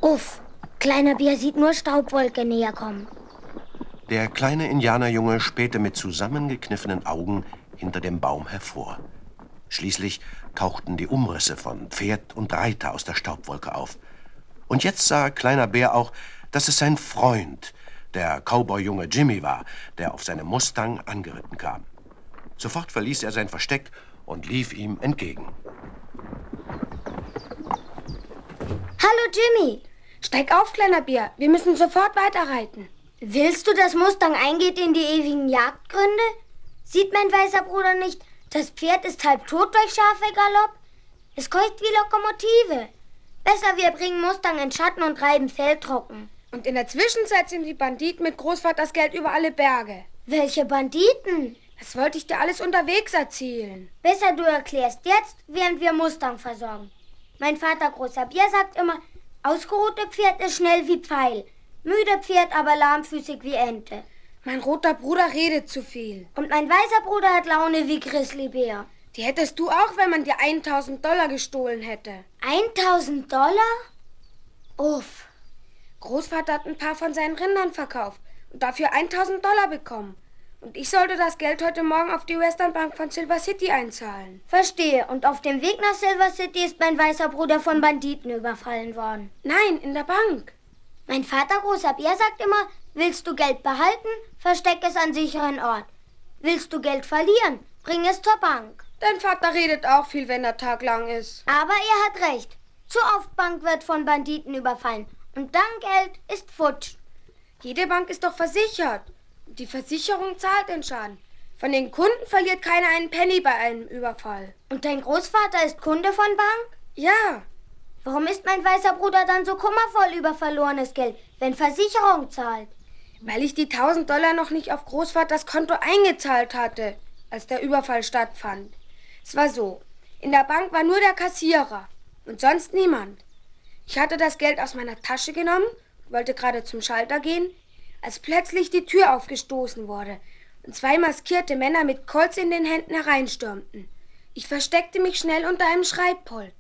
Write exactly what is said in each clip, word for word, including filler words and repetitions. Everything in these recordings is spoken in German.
Uff, kleiner Bär sieht nur Staubwolke näher kommen. Der kleine Indianerjunge spähte mit zusammengekniffenen Augen hinter dem Baum hervor. Schließlich tauchten die Umrisse von Pferd und Reiter aus der Staubwolke auf. Und jetzt sah kleiner Bär auch, dass es sein Freund, der Cowboy-Junge Jimmy war, der auf seinem Mustang angeritten kam. Sofort verließ er sein Versteck und lief ihm entgegen. Hallo Jimmy! Steig auf, kleiner Bär. Wir müssen sofort weiterreiten. Willst du, dass Mustang eingeht in die ewigen Jagdgründe? Sieht mein weißer Bruder nicht, das Pferd ist halb tot durch scharfe Galopp? Es keucht wie Lokomotive. Besser, wir bringen Mustang in Schatten und reiben Fell trocken. Und in der Zwischenzeit sind die Banditen mit Großvaters Geld über alle Berge. Welche Banditen? Das wollte ich dir alles unterwegs erzählen. Besser, du erklärst jetzt, während wir Mustang versorgen. Mein Vater, großer Bär, sagt immer, ausgeruhte Pferd ist schnell wie Pfeil. Müde Pferd, aber lahmfüßig wie Ente. Mein roter Bruder redet zu viel. Und mein weißer Bruder hat Laune wie Grizzlybär. Die hättest du auch, wenn man dir eintausend Dollar gestohlen hätte. eintausend Dollar? Uff. Großvater hat ein paar von seinen Rindern verkauft und dafür eintausend Dollar bekommen. Und ich sollte das Geld heute Morgen auf die Western Bank von Silver City einzahlen. Verstehe. Und auf dem Weg nach Silver City ist mein weißer Bruder von Banditen überfallen worden. Nein, in der Bank. Mein Vater, großer Bär, sagt immer, willst du Geld behalten, versteck es an sicheren Ort. Willst du Geld verlieren, bring es zur Bank. Dein Vater redet auch viel, wenn der Tag lang ist. Aber er hat recht. Zu oft Bank wird von Banditen überfallen. Und dann Geld ist futsch. Jede Bank ist doch versichert. Die Versicherung zahlt den Schaden. Von den Kunden verliert keiner einen Penny bei einem Überfall. Und dein Großvater ist Kunde von Bank? Ja. Warum ist mein weißer Bruder dann so kummervoll über verlorenes Geld, wenn Versicherung zahlt? Weil ich die tausend Dollar noch nicht auf Großvaters Konto eingezahlt hatte, als der Überfall stattfand. Es war so, in der Bank war nur der Kassierer und sonst niemand. Ich hatte das Geld aus meiner Tasche genommen, wollte gerade zum Schalter gehen, als plötzlich die Tür aufgestoßen wurde und zwei maskierte Männer mit Colts in den Händen hereinstürmten. Ich versteckte mich schnell unter einem Schreibpult.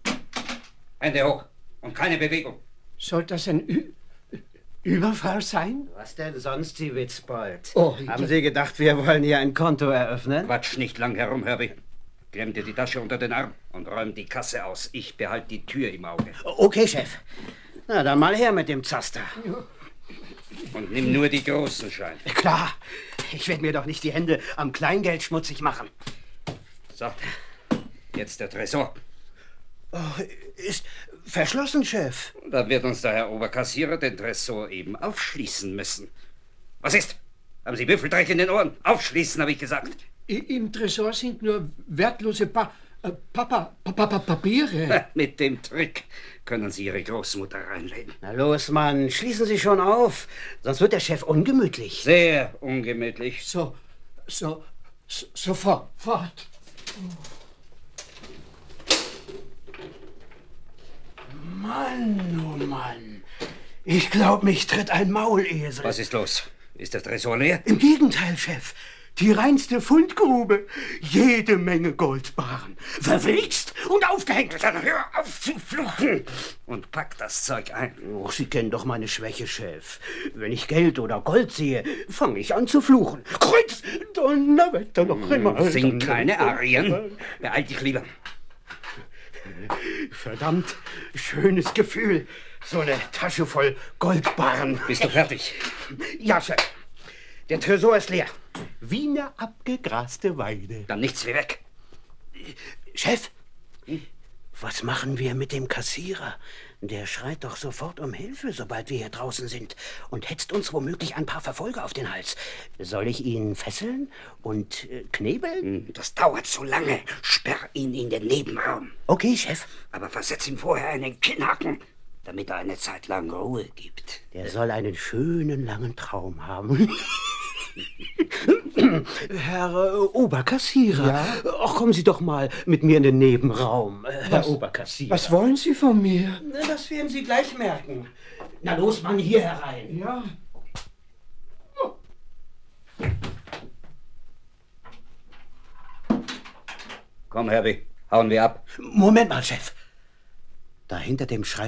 Hände hoch und keine Bewegung. Soll das ein Ü Überfall sein? Was denn sonst, Sie Witzbold? Oh, Haben ja. Sie gedacht, wir wollen hier ein Konto eröffnen? Quatsch nicht lang herum, Herbie. Klemm dir die Tasche unter den Arm und räum die Kasse aus. Ich behalte die Tür im Auge. Okay, Chef. Na, dann mal her mit dem Zaster. Und nimm nur die großen Scheine. Klar. Ich werde mir doch nicht die Hände am Kleingeld schmutzig machen. So, jetzt der Tresor. Oh, ist verschlossen, Chef. Da wird uns der Herr Oberkassierer den Tresor eben aufschließen müssen. Was ist? Haben Sie Büffeldreck in den Ohren? Aufschließen, habe ich gesagt. I Im Tresor sind nur wertlose pa äh, Papa, Papa, Papa, Papiere. Mit dem Trick können Sie Ihre Großmutter reinlegen. Na los, Mann, schließen Sie schon auf. Sonst wird der Chef ungemütlich. Sehr ungemütlich. So, so, so sofort, fort. Mann, oh Mann. Ich glaub, mich tritt ein Maulesel. Was ist los? Ist der Tresor leer? Im Gegenteil, Chef. Die reinste Fundgrube. Jede Menge Goldbarren. Verwilzt und aufgehängt. Dann hör auf zu fluchen und pack das Zeug ein. Oh, Sie kennen doch meine Schwäche, Chef. Wenn ich Geld oder Gold sehe, fange ich an zu fluchen. Kreuz, Donnerwetter noch einmal. Sing keine Arien. Beeil dich lieber. Verdammt schönes Gefühl. So eine Tasche voll Goldbarren. Bist du fertig? Ja, Chef. Der Tresor ist leer. Wie eine abgegraste Weide. Dann nichts wie weg. Chef, was machen wir mit dem Kassierer? Der schreit doch sofort um Hilfe, sobald wir hier draußen sind und hetzt uns womöglich ein paar Verfolger auf den Hals. Soll ich ihn fesseln und äh, knebeln? Das dauert zu lange. Sperr ihn in den Nebenraum. Okay, Chef. Aber versetz ihm vorher einen Kinnhaken, damit er eine Zeit lang Ruhe gibt. Der soll einen schönen langen Traum haben. Herr äh, Oberkassierer, Ja? ach, kommen Sie doch mal mit mir in den Nebenraum, äh, Herr Was- Oberkassierer. Was wollen Sie von mir? Na, das werden Sie gleich merken. Na los, Mann, hier herein. Ja. Komm, Herbie, hauen wir ab. Moment mal, Chef. Da hinter dem Schreibtisch